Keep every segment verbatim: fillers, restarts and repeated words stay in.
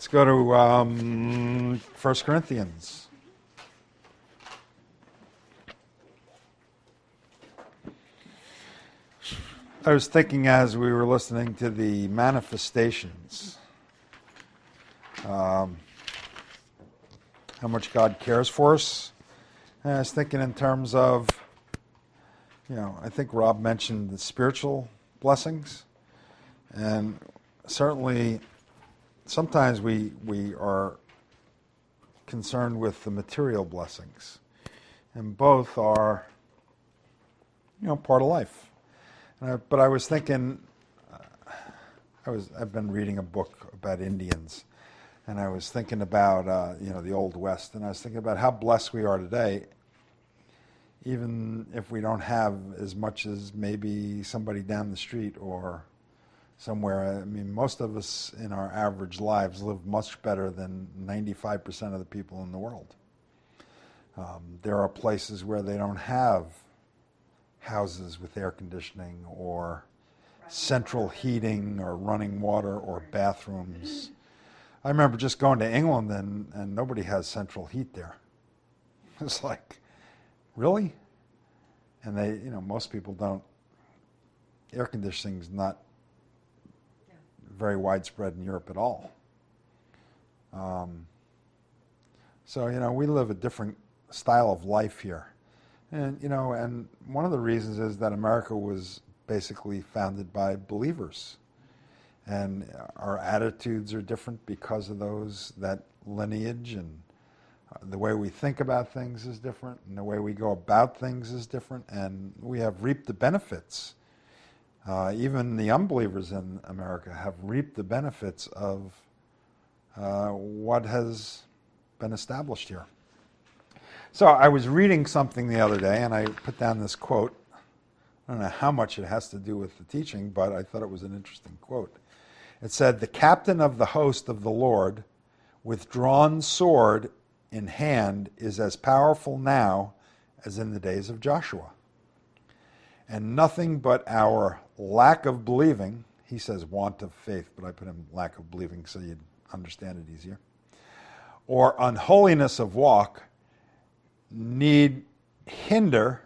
Let's go to um, First Corinthians. I was thinking as we were listening to the manifestations, um, how much God cares for us. And I was thinking in terms of, you know, I think Rob mentioned the spiritual blessings. And certainly, sometimes we we are concerned with the material blessings. And both are, you know, part of life. And I, but I was thinking, uh, I was I've been reading a book about Indians, and I was thinking about uh, you know the Old West, and I was thinking about how blessed we are today, even if we don't have as much as maybe somebody down the street or somewhere. I mean, most of us in our average lives live much better than ninety-five percent of the people in the world. Um, there are places where they don't have houses with air conditioning or central heating or running water or bathrooms. I remember just going to England and, and nobody has central heat there. It's like, really? And they, you know, most people don't. Air conditioning is not very widespread in Europe at all. Um, so, you know, we live a different style of life here. And, you know, and one of the reasons is that America was basically founded by believers. And our attitudes are different because of those, that lineage, and uh, the way we think about things is different, and the way we go about things is different, and we have reaped the benefits. Uh, even the unbelievers in America have reaped the benefits of uh, what has been established here. So I was reading something the other day, and I put down this quote. I don't know how much it has to do with the teaching, but I thought it was an interesting quote. It said, "The captain of the host of the Lord, with drawn sword in hand, is as powerful now as in the days of Joshua. And nothing but our lack of believing," he says want of faith, but I put in lack of believing so you'd understand it easier, "or unholiness of walk need hinder,"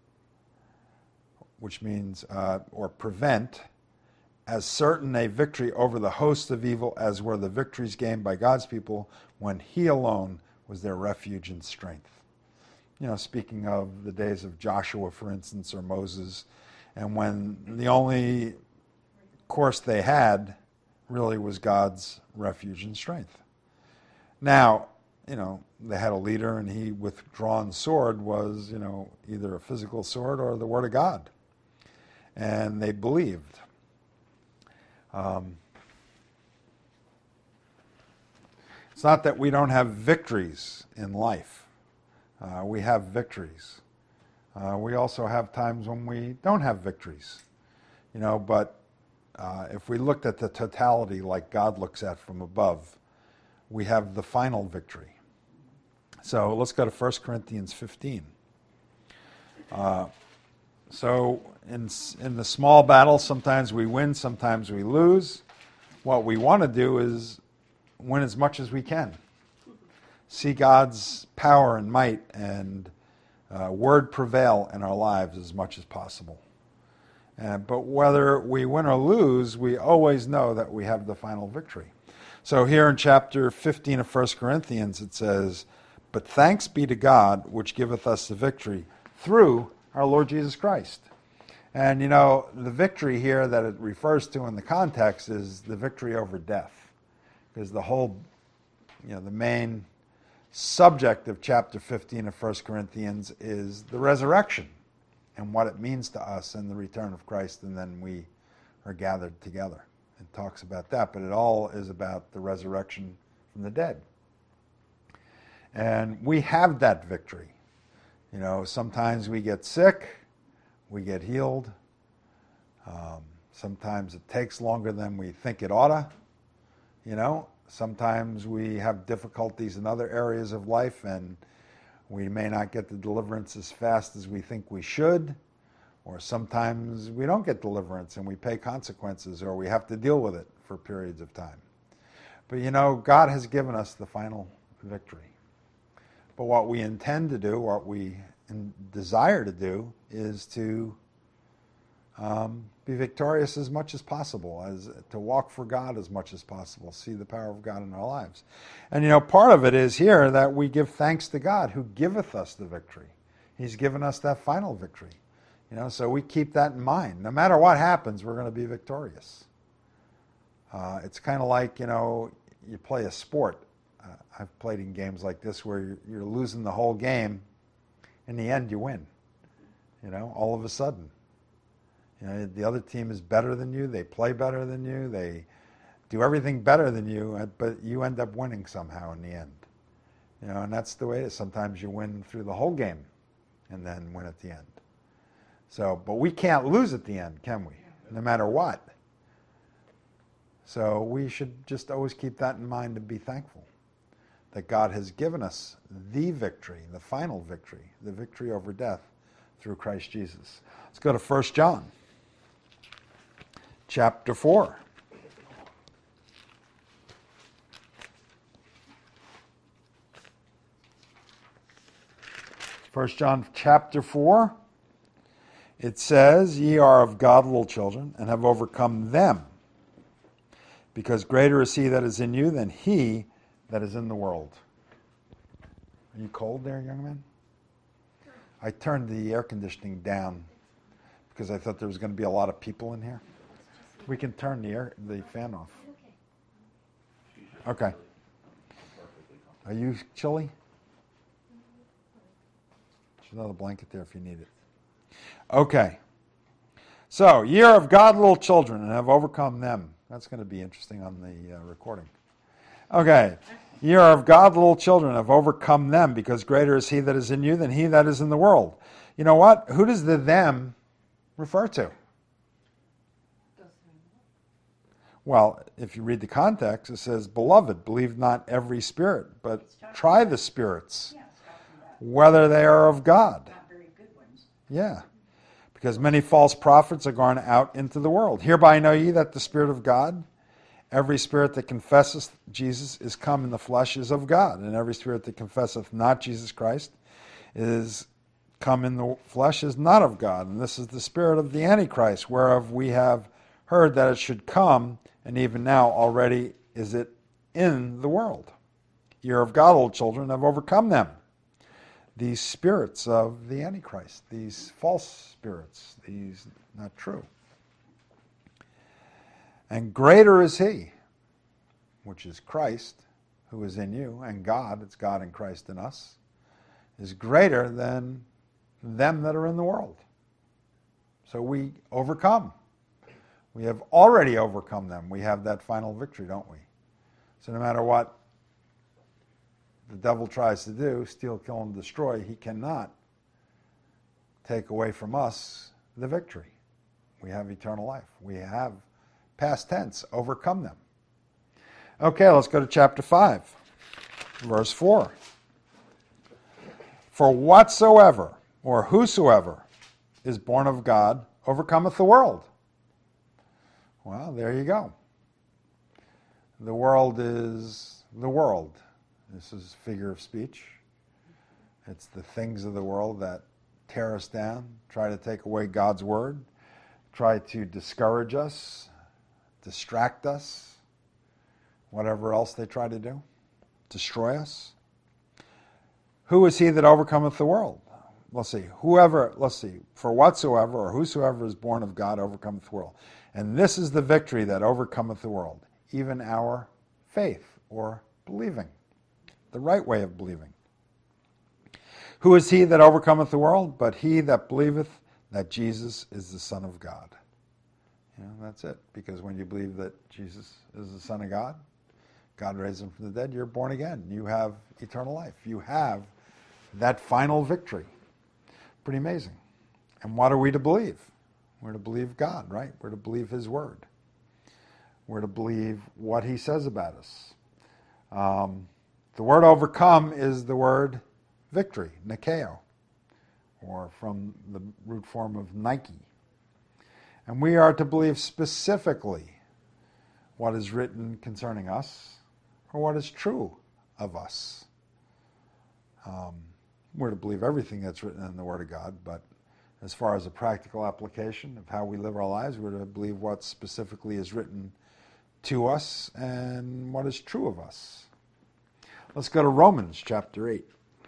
which means, uh, or prevent, "as certain a victory over the hosts of evil as were the victories gained by God's people when he alone was their refuge and strength." You know, speaking of the days of Joshua, for instance, or Moses, and when the only course they had really was God's refuge and strength. Now, you know, they had a leader, and he, with drawn sword, was, you know, either a physical sword or the Word of God. And they believed. Um, it's not that we don't have victories in life. Uh, we have victories. Uh, we also have times when we don't have victories. You know, but uh, if we looked at the totality like God looks at from above, we have the final victory. So let's go to First Corinthians fifteen. Uh, so in, in the small battle, sometimes we win, sometimes we lose. What we want to do is win as much as we can. See God's power and might and uh, word prevail in our lives as much as possible. Uh, but whether we win or lose, we always know that we have the final victory. So here in chapter fifteen of First Corinthians, it says, "But thanks be to God, which giveth us the victory through our Lord Jesus Christ." And, you know, the victory here that it refers to in the context is the victory over death. Because the whole, you know, the main subject of chapter fifteen of First Corinthians is the resurrection and what it means to us and the return of Christ, and then we are gathered together. It talks about that, but it all is about the resurrection from the dead. And we have that victory. You know, sometimes we get sick, we get healed. Um, sometimes it takes longer than we think it oughta. You know, sometimes we have difficulties in other areas of life, and we may not get the deliverance as fast as we think we should. Or sometimes we don't get deliverance and we pay consequences, or we have to deal with it for periods of time. But you know, God has given us the final victory. But what we intend to do, what we desire to do, is to um, be victorious as much as possible, as to walk for God as much as possible, see the power of God in our lives. And you know, part of it is here that we give thanks to God who giveth us the victory. He's given us that final victory. You know, so we keep that in mind. No matter what happens, we're going to be victorious. Uh, it's kind of like, you know, you play a sport. Uh, I've played in games like this where you're, you're losing the whole game. In the end, you win. You know, all of a sudden. You know, the other team is better than you. They play better than you. They do everything better than you, but you end up winning somehow in the end. You know, and that's the way it is. Sometimes you win through the whole game and then win at the end. So, but we can't lose at the end, can we? No matter what. So we should just always keep that in mind and be thankful that God has given us the victory, the final victory, the victory over death through Christ Jesus. Let's go to First John, chapter four. First John chapter four. It says, "Ye are of God, little children, and have overcome them, because greater is he that is in you than he that is in the world." Are you cold there, young man? I turned the air conditioning down because I thought there was going to be a lot of people in here. We can turn the air, the fan off. Okay. Are you chilly? There's another blanket there if you need it. Okay. So, ye are of God, little children, and have overcome them. That's going to be interesting on the uh, recording. Okay. Ye are of God, little children, have overcome them, because greater is he that is in you than he that is in the world. You know what? Who does the them refer to? Well, if you read the context, it says, "Beloved, believe not every spirit, but try the spirits, whether they are of God." Yeah. Because many false prophets are gone out into the world. Hereby know ye that the Spirit of God, every spirit that confesseth Jesus is come in the flesh is of God, and every spirit that confesseth not Jesus Christ is come in the flesh is not of God. And this is the spirit of the Antichrist, whereof we have heard that it should come, and even now already is it in the world. Ye are of God, little children, have overcome them. These spirits of the Antichrist, these false spirits, these not true. And greater is he, which is Christ, who is in you, and God, it's God and Christ in us, is greater than them that are in the world. So we overcome. We have already overcome them. We have that final victory, don't we? So no matter what the devil tries to do, steal, kill, and destroy, he cannot take away from us the victory. We have eternal life. We have, past tense, overcome them. Okay, let's go to chapter five, verse four. "For whatsoever, or whosoever, is born of God, overcometh the world." Well, there you go. The world is the world. This is figure of speech. It's the things of the world that tear us down, try to take away God's word, try to discourage us, distract us, whatever else they try to do, destroy us. Who is he that overcometh the world? Let's see. Whoever, let's see. "For whatsoever or whosoever is born of God overcometh the world. And this is the victory that overcometh the world, even our faith," or believing. The right way of believing. "Who is he that overcometh the world? But he that believeth that Jesus is the Son of God." You know, that's it. Because when you believe that Jesus is the Son of God, God raised him from the dead, you're born again. You have eternal life. You have that final victory. Pretty amazing. And what are we to believe? We're to believe God, right? We're to believe his word. We're to believe what he says about us. Um, The word overcome is the word victory, nikeo, or from the root form of Nike. And we are to believe specifically what is written concerning us, or what is true of us. Um, we're to believe everything that's written in the Word of God, but as far as a practical application of how we live our lives, we're to believe what specifically is written to us and what is true of us. Let's go to Romans chapter eight.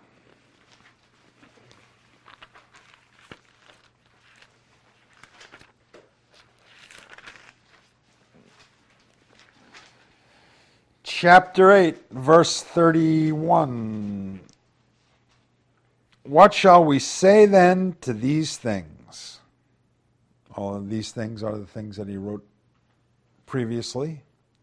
Chapter eight, verse thirty-one. What shall we say then to these things? All of these things are the things that he wrote previously.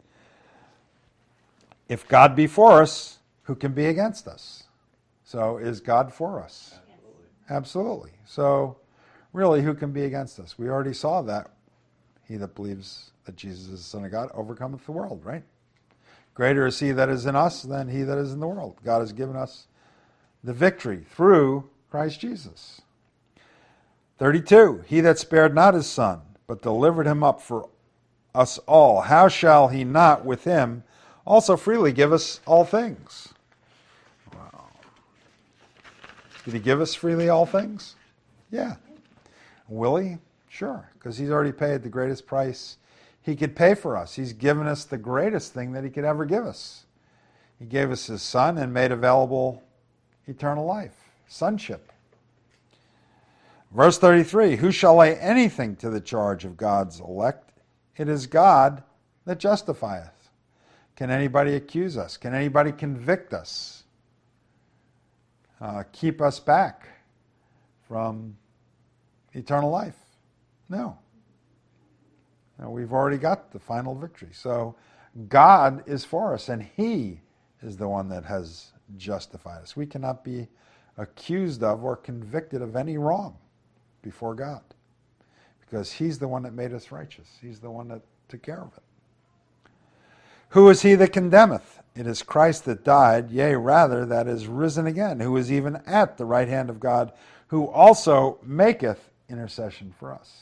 If God be for us, who can be against us? So is God for us? Absolutely. Absolutely. So really, who can be against us? We already saw that. He that believes that Jesus is the Son of God overcometh the world, right? Greater is he that is in us than he that is in the world. God has given us the victory through Christ Jesus. thirty-two. He that spared not his Son, but delivered him up for us all, how shall he not with him also freely give us all things? Wow. Did he give us freely all things? Yeah. Will he? Sure, because he's already paid the greatest price he could pay for us. He's given us the greatest thing that he could ever give us. He gave us his Son and made available eternal life, sonship. Verse thirty-three, who shall lay anything to the charge of God's elect? It is God that justifieth. Can anybody accuse us? Can anybody convict us? Uh, keep us back from eternal life? No. No. We've already got the final victory. So God is for us, and he is the one that has justified us. We cannot be accused of or convicted of any wrong before God, because he's the one that made us righteous. He's the one that took care of it. Who is he that condemneth? It is Christ that died, yea, rather, that is risen again, who is even at the right hand of God, who also maketh intercession for us.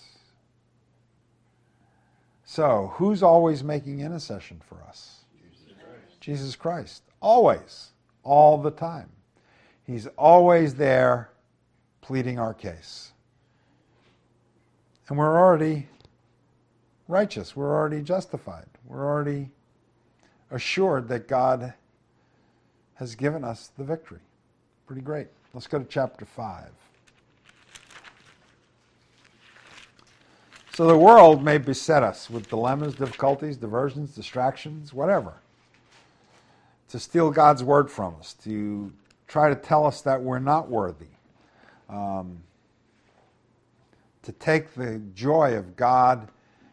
So, who's always making intercession for us? Jesus Christ. Jesus Christ. Always. All the time. He's always there pleading our case. And we're already righteous. We're already justified. We're already assured that God has given us the victory. Pretty great. Let's go to chapter five. So the world may beset us with dilemmas, difficulties, diversions, distractions, whatever, to steal God's word from us, to try to tell us that we're not worthy, um, to take the joy of God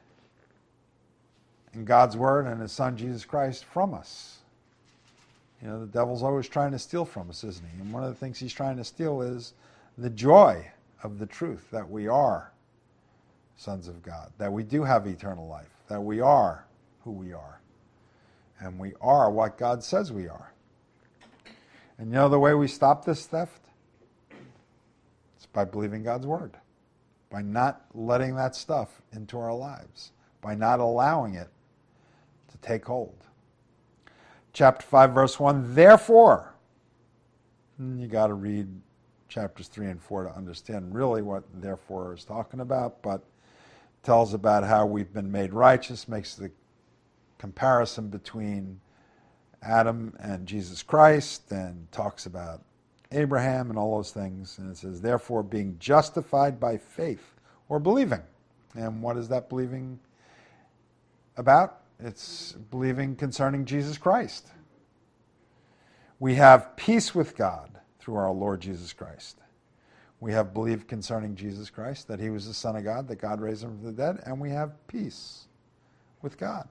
and God's word and his Son, Jesus Christ, from us. You know, the devil's always trying to steal from us, isn't he? And one of the things he's trying to steal is the joy of the truth that we are sons of God, that we do have eternal life, that we are who we are, and we are what God says we are. And you know the way we stop this theft? It's by believing God's word, by not letting that stuff into our lives, by not allowing it to take hold. Chapter five, verse one, therefore, and you got to read chapters three and four to understand really what therefore is talking about, but tells about how we've been made righteous, makes the comparison between Adam and Jesus Christ, and talks about Abraham and all those things. And it says, therefore, being justified by faith or believing. And what is that believing about? It's believing concerning Jesus Christ. We have peace with God through our Lord Jesus Christ. We have believed concerning Jesus Christ, that he was the Son of God, that God raised him from the dead, and we have peace with God.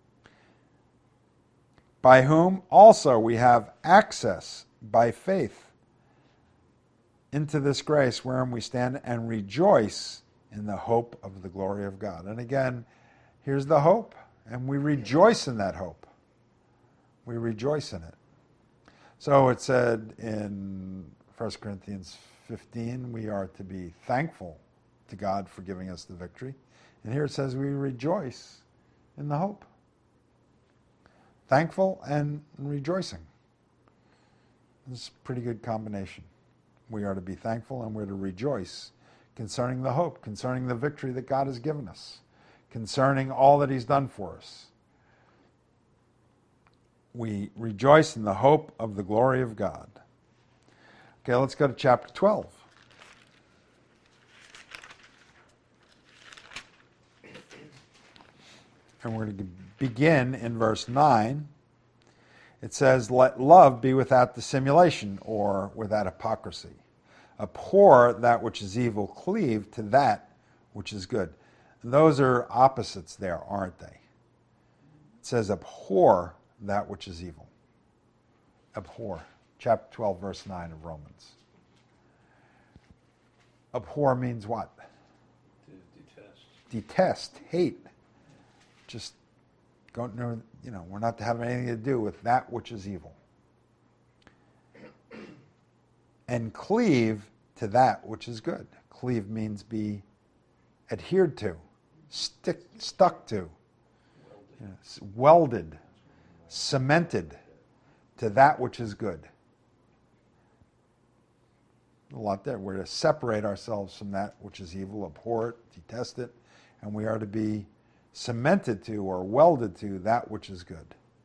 By whom also we have access by faith into this grace wherein we stand and rejoice in the hope of the glory of God. And again, here's the hope, and we rejoice in that hope. We rejoice in it. So it said in First Corinthians fifteen, we are to be thankful to God for giving us the victory. And here it says we rejoice in the hope. thankful and rejoicing. This is a pretty good combination. We are to be thankful and we're to rejoice concerning the hope, concerning the victory that God has given us, concerning all that he's done for us. We rejoice in the hope of the glory of God. Okay, let's go to chapter twelve. And we're going to begin in verse nine. It says, let love be without dissimulation or without hypocrisy. Abhor that which is evil, cleave to that which is good. And those are opposites there, aren't they? It says, abhor that which is evil. Abhor. Chapter twelve, verse nine of Romans. Abhor means what? To detest. Detest, hate. Just don't know, you know, we're not to have anything to do with that which is evil. And cleave to that which is good. Cleave means be adhered to, stick, stuck to, you know, welded, cemented to that which is good. A lot there. We're to separate ourselves from that which is evil, abhor it, detest it, and we are to be cemented to or welded to that which is good.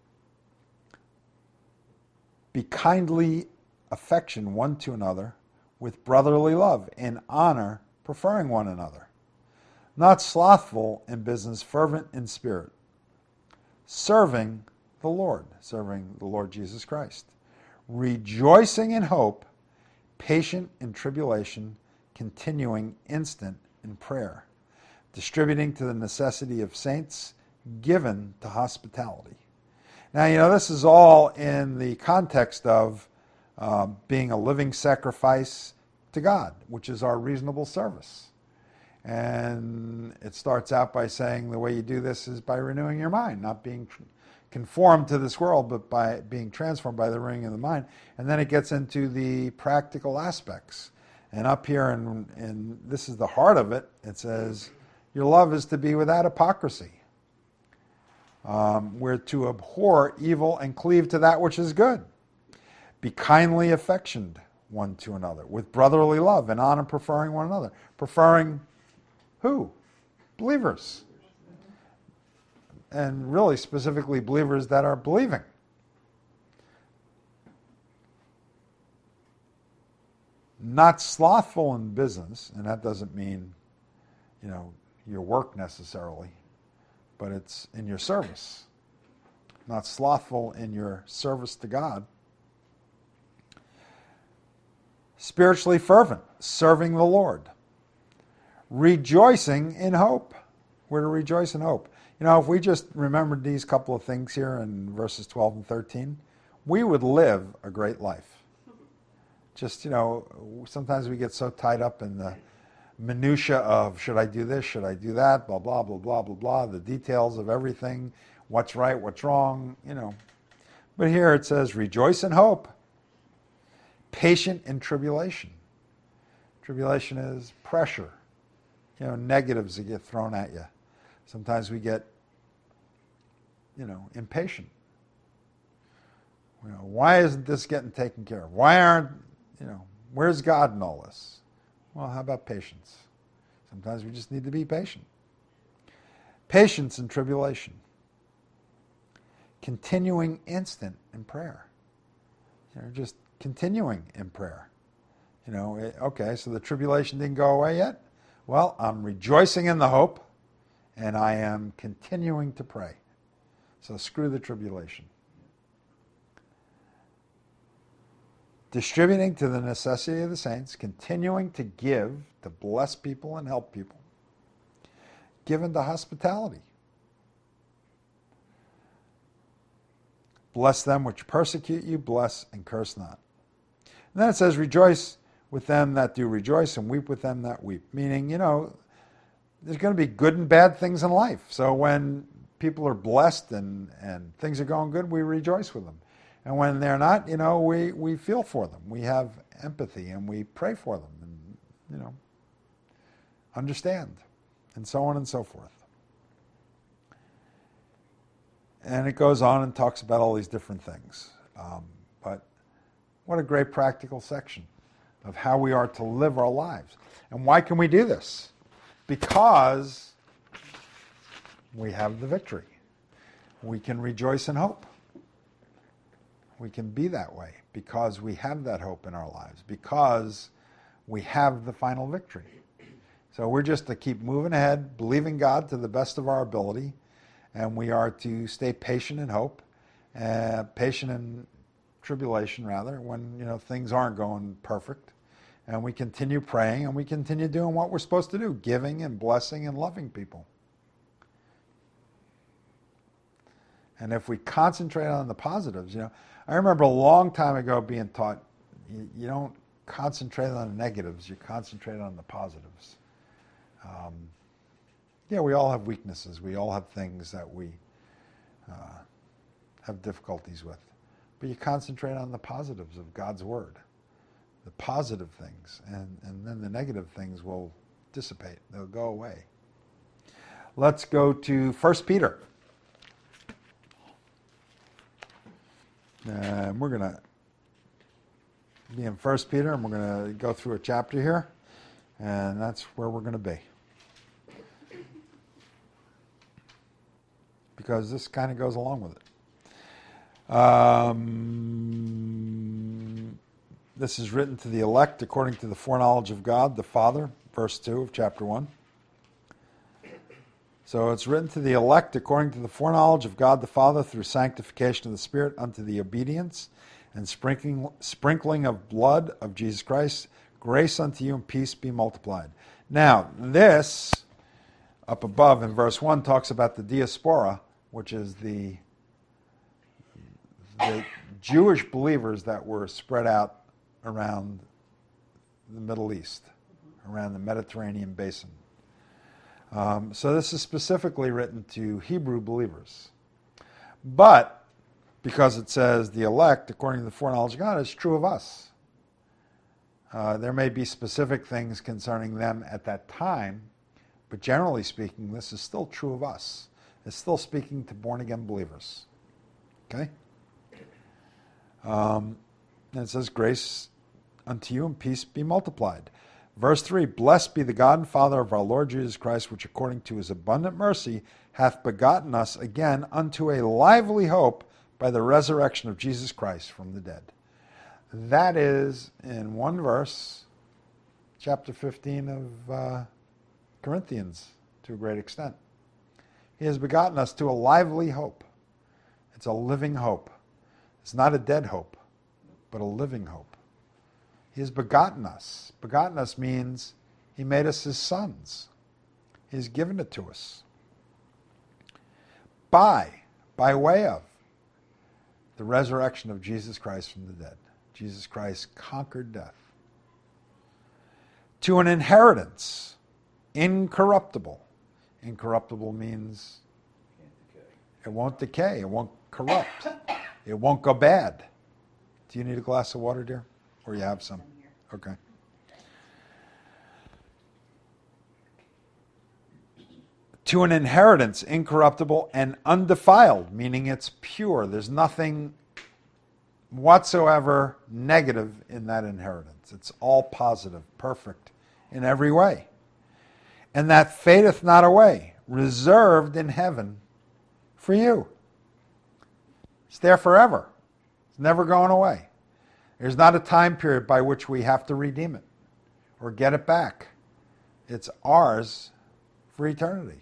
Be kindly affection one to another with brotherly love, in honor, preferring one another. Not slothful in business, fervent in spirit, serving the Lord, serving the Lord Jesus Christ, rejoicing in hope, patient in tribulation, continuing instant in prayer, distributing to the necessity of saints, given to hospitality. Now, you know, this is all in the context of uh, being a living sacrifice to God, which is our reasonable service. And it starts out by saying the way you do this is by renewing your mind, not being conformed to this world, but by being transformed by the renewing of the mind. And then it gets into the practical aspects. And up here, and in, in, this is the heart of it, it says, your love is to be without hypocrisy. Um, we're to abhor evil and cleave to that which is good. Be kindly affectioned one to another, with brotherly love and honor, preferring one another. Preferring who? Believers. And really specifically believers that are believing. Not slothful in business, and that doesn't mean, you know, your work necessarily, but it's in your service. Not slothful in your service to God. Spiritually fervent, serving the Lord. Rejoicing in hope. We're to rejoice in hope. You know, if we just remembered these couple of things here in verses twelve and thirteen, we would live a great life. Just, you know, sometimes we get so tied up in the minutia of should I do this, should I do that, blah, blah, blah, blah, blah, blah, the details of everything, what's right, what's wrong, you know. But here it says, rejoice in hope, patient in tribulation. Tribulation is pressure, you know, negatives that get thrown at you. Sometimes we get, you know, impatient. You know, why isn't this getting taken care of? Why aren't, you know, where's God in all this? Well, how about patience? Sometimes we just need to be patient. Patience in tribulation. Continuing instant in prayer. You know, just continuing in prayer. You know, okay, so the tribulation didn't go away yet? Well, I'm rejoicing in the hope, and I am continuing to pray. So screw the tribulation. Distributing to the necessity of the saints, continuing to give, to bless people and help people. Given to hospitality. Bless them which persecute you, bless and curse not. And then it says, rejoice with them that do rejoice and weep with them that weep. Meaning, you know, there's going to be good and bad things in life. So when people are blessed and, and things are going good, we rejoice with them. And when they're not, you know, we, we feel for them. We have empathy and we pray for them and, you know, understand, and so on and so forth. and it goes on and talks about all these different things. Um, but what a great practical section of how we are to live our lives. And why can we do this? Because we have the victory. We can rejoice in hope. We can be that way because we have that hope in our lives, because we have the final victory. So we're just to keep moving ahead, believing God to the best of our ability, and we are to stay patient in hope, uh, patient in tribulation, rather, when you know things aren't going perfect. And we continue praying, and we continue doing what we're supposed to do, giving and blessing and loving people. And if we concentrate on the positives, you know, I remember a long time ago being taught, you, you don't concentrate on the negatives, you concentrate on the positives. Um, yeah, we all have weaknesses. We all have things that we uh, have difficulties with. But you concentrate on the positives of God's Word, the positive things, and, and then the negative things will dissipate. They'll go away. Let's go to First Peter. Uh, we're going to be in First Peter, and we're going to go through a chapter here, and that's where we're going to be. Because this kind of goes along with it. Um, this is written to the elect according to the foreknowledge of God, the Father, verse two of chapter one. So it's written to the elect according to the foreknowledge of God the Father through sanctification of the Spirit unto the obedience and sprinkling, sprinkling of blood of Jesus Christ. Grace unto you and peace be multiplied. Now, this, up above in verse one, talks about the diaspora, which is the, the Jewish believers that were spread out around the Middle East, around the Mediterranean basin. Um, so this is specifically written to Hebrew believers. But because it says the elect, according to the foreknowledge of God, it's true of us. Uh, there may be specific things concerning them at that time, but generally speaking, this is still true of us. It's still speaking to born-again believers. Okay? Um, and it says, grace unto you and peace be multiplied. Verse three, blessed be the God and Father of our Lord Jesus Christ, which according to his abundant mercy hath begotten us again unto a lively hope by the resurrection of Jesus Christ from the dead. That is, in one verse, chapter fifteen of uh, Corinthians, to a great extent. He has begotten us to a lively hope. It's a living hope. It's not a dead hope, but a living hope. He has begotten us. Begotten us means he made us his sons. He's given it to us. By, by way of, the resurrection of Jesus Christ from the dead. Jesus Christ conquered death. To an inheritance, incorruptible. Incorruptible means it won't decay. It won't corrupt. It won't go bad. Do you need a glass of water, dear? Or you have some? Okay. To an inheritance, incorruptible and undefiled, meaning it's pure. There's nothing whatsoever negative in that inheritance. It's all positive, perfect in every way. And that fadeth not away, reserved in heaven for you. It's there forever. It's never going away. There's not a time period by which we have to redeem it or get it back. It's ours for eternity.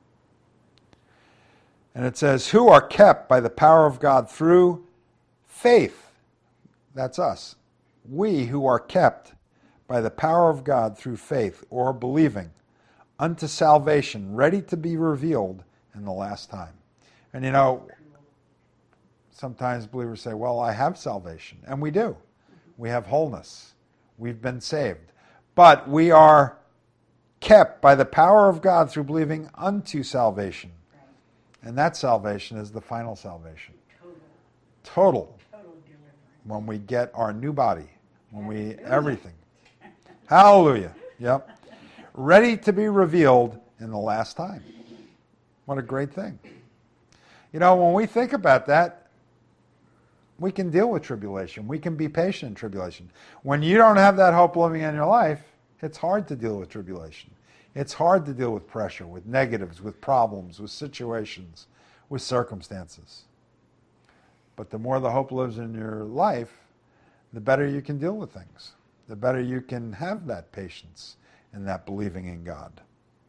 And it says, who are kept by the power of God through faith. That's us. We who are kept by the power of God through faith or believing unto salvation, ready to be revealed in the last time. And you know, sometimes believers say, well, I have salvation. And we do. We have wholeness. We've been saved. But we are kept by the power of God through believing unto salvation. And that salvation is the final salvation. Total. Total. When we get our new body. When we, everything. Hallelujah. Yep. Ready to be revealed in the last time. What a great thing. You know, when we think about that, we can deal with tribulation. We can be patient in tribulation. When you don't have that hope living in your life, it's hard to deal with tribulation. It's hard to deal with pressure, with negatives, with problems, with situations, with circumstances. But the more the hope lives in your life, the better you can deal with things. The better you can have that patience and that believing in God.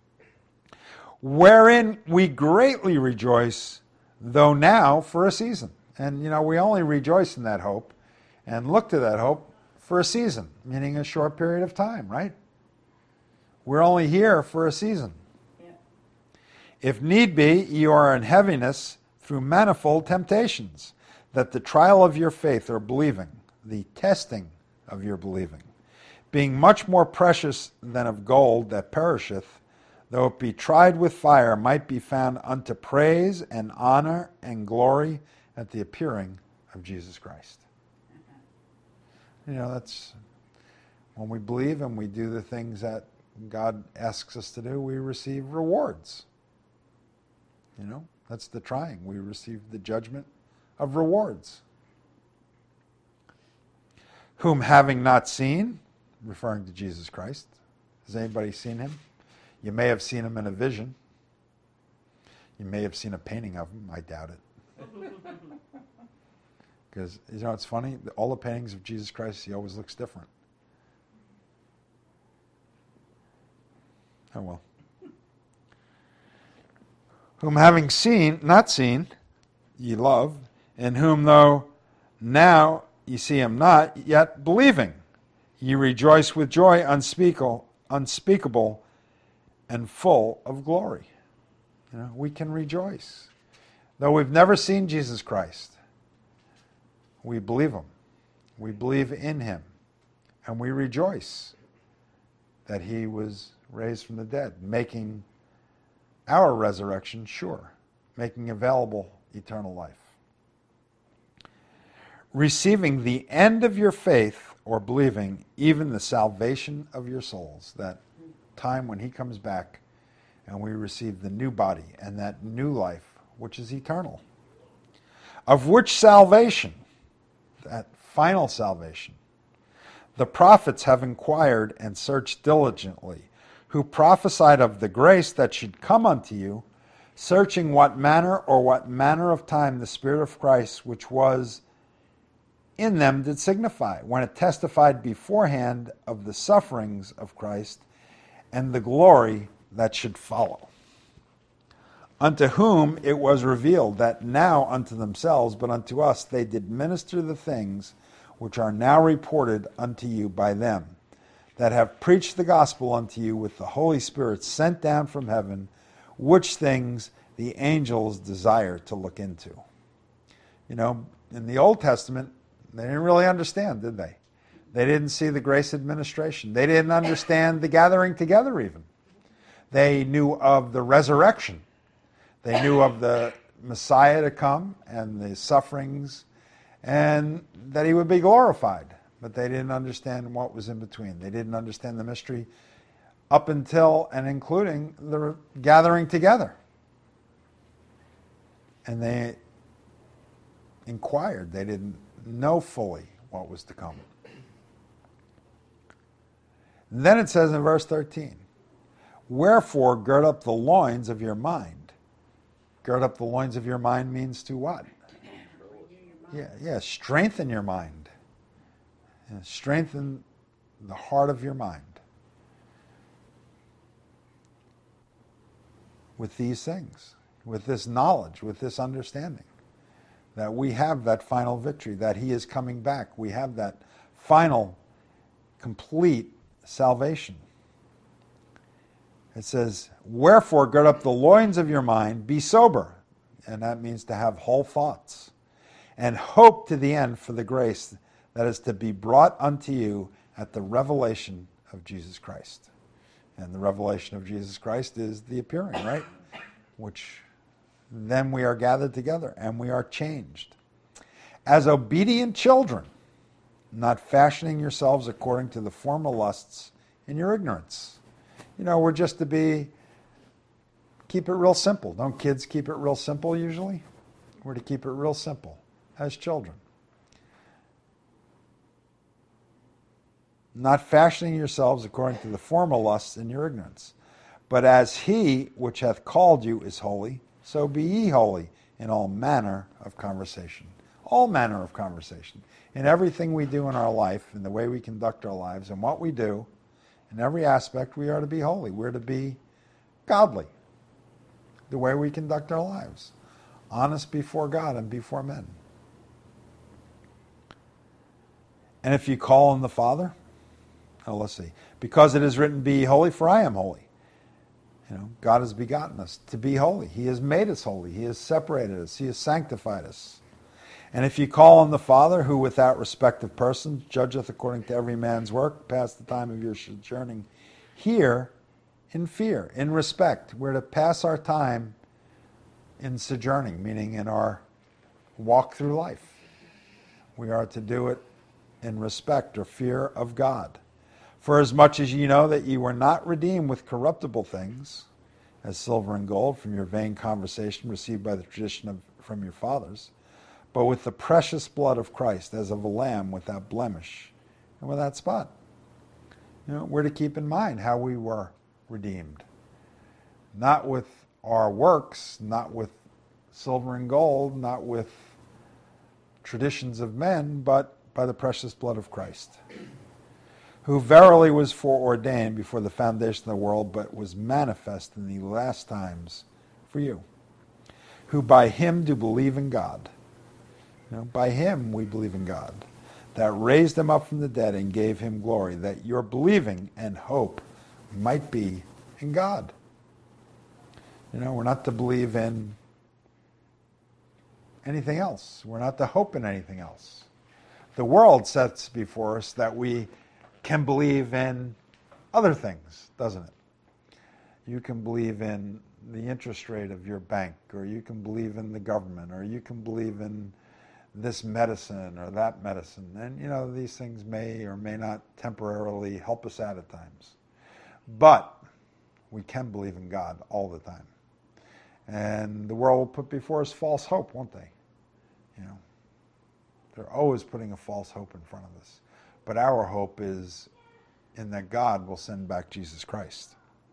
Wherein we greatly rejoice, though now for a season. And, you know, we only rejoice in that hope and look to that hope for a season, meaning a short period of time, right? We're only here for a season. Yeah. If need be, you are in heaviness through manifold temptations, that the trial of your faith or believing, the testing of your believing, being much more precious than of gold that perisheth, though it be tried with fire, might be found unto praise and honor and glory at the appearing of Jesus Christ. You know, that's when we believe and we do the things that God asks us to do, we receive rewards. You know, that's the trying. We receive the judgment of rewards. Whom having not seen, referring to Jesus Christ. Has anybody seen him? You may have seen him in a vision. You may have seen a painting of him. I doubt it. Because, you know, it's funny. All the paintings of Jesus Christ, he always looks different. Oh, well. Whom having seen, not seen, ye love, in whom though now ye see him not, yet believing, ye rejoice with joy unspeakable, unspeakable and full of glory. You know, we can rejoice. Though we've never seen Jesus Christ, we believe him. We believe in him. And we rejoice that he was raised from the dead, making our resurrection sure, making available eternal life. Receiving the end of your faith, or believing, even the salvation of your souls, that time when he comes back and we receive the new body and that new life, which is eternal. Of which salvation, that final salvation, the prophets have inquired and searched diligently, who prophesied of the grace that should come unto you, searching what manner or what manner of time the Spirit of Christ, which was in them, did signify, when it testified beforehand of the sufferings of Christ and the glory that should follow. Unto whom it was revealed that now unto themselves, but unto us, they did minister the things which are now reported unto you by them, that have preached the gospel unto you with the Holy Spirit sent down from heaven, which things the angels desire to look into. You know, in the Old Testament, they didn't really understand, did they? They didn't see the grace administration. They didn't understand the gathering together even. They knew of the resurrection. They knew of the Messiah to come and the sufferings and that he would be glorified. But they didn't understand what was in between. They didn't understand the mystery up until and including the gathering together. And they inquired. They didn't know fully what was to come. And then it says in verse thirteen, wherefore gird up the loins of your mind. Gird up the loins of your mind means to what? Yeah, yeah, strengthen your mind. And strengthen the heart of your mind with these things, with this knowledge, with this understanding, that we have that final victory, that he is coming back. We have that final, complete salvation. It says, wherefore gird up the loins of your mind, be sober, and that means to have whole thoughts, and hope to the end for the grace that is to be brought unto you at the revelation of Jesus Christ. And the revelation of Jesus Christ is the appearing, right? Which then we are gathered together and we are changed. As obedient children, not fashioning yourselves according to the former lusts in your ignorance. You know, we're just to be, keep it real simple. Don't kids keep it real simple usually? We're to keep it real simple as children. Not fashioning yourselves according to the former lusts in your ignorance. But as he which hath called you is holy, so be ye holy in all manner of conversation. All manner of conversation. In everything we do in our life, in the way we conduct our lives, and what we do, in every aspect, we are to be holy. We're to be godly. The way we conduct our lives. Honest before God and before men. And if you call on the Father, oh, let's see. Because it is written, be ye holy, for I am holy. You know, God has begotten us to be holy. He has made us holy. He has separated us. He has sanctified us. And if you call on the Father, who without respect of persons judgeth according to every man's work, pass the time of your sojourning here in fear, in respect. We're to pass our time in sojourning, meaning in our walk through life. We are to do it in respect or fear of God. For as much as ye know that ye were not redeemed with corruptible things, as silver and gold, from your vain conversation received by the tradition of, from your fathers, but with the precious blood of Christ, as of a lamb without blemish and without spot. You know, we're to keep in mind how we were redeemed. Not with our works, not with silver and gold, not with traditions of men, but by the precious blood of Christ, who verily was foreordained before the foundation of the world, but was manifest in the last times for you, who by him do believe in God. You know, by him we believe in God, that raised him up from the dead and gave him glory, that your believing and hope might be in God. You know, we're not to believe in anything else. We're not to hope in anything else. The world sets before us that we can believe in other things, doesn't it? You can believe in the interest rate of your bank, or you can believe in the government, or you can believe in this medicine or that medicine. And, you know, these things may or may not temporarily help us out at times. But we can believe in God all the time. And the world will put before us false hope, won't they? You know, they're always putting a false hope in front of us. But our hope is in that God will send back Jesus Christ.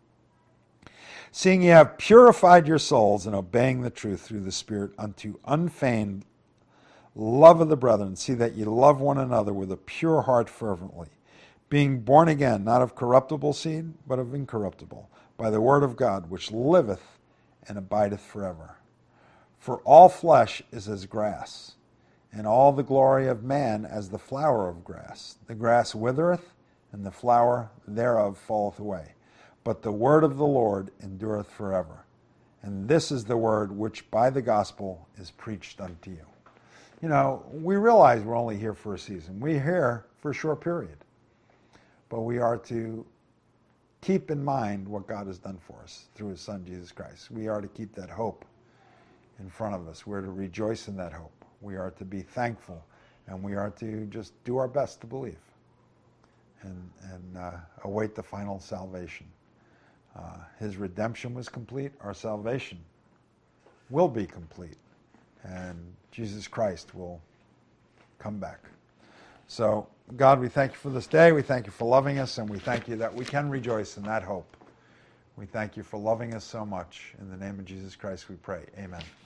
Seeing ye have purified your souls in obeying the truth through the Spirit unto unfeigned love of the brethren, see that ye love one another with a pure heart fervently, being born again, not of corruptible seed, but of incorruptible, by the word of God, which liveth and abideth forever. For all flesh is as grass, and all the glory of man as the flower of grass. The grass withereth, and the flower thereof falleth away. But the word of the Lord endureth forever. And this is the word which by the gospel is preached unto you. You know, we realize we're only here for a season. We're here for a short period. But we are to keep in mind what God has done for us through his Son, Jesus Christ. We are to keep that hope in front of us. We're to rejoice in that hope. We are to be thankful, and we are to just do our best to believe and, and uh, await the final salvation. Uh, his redemption was complete. Our salvation will be complete, and Jesus Christ will come back. So, God, we thank you for this day. We thank you for loving us, and we thank you that we can rejoice in that hope. We thank you for loving us so much. In the name of Jesus Christ we pray. Amen.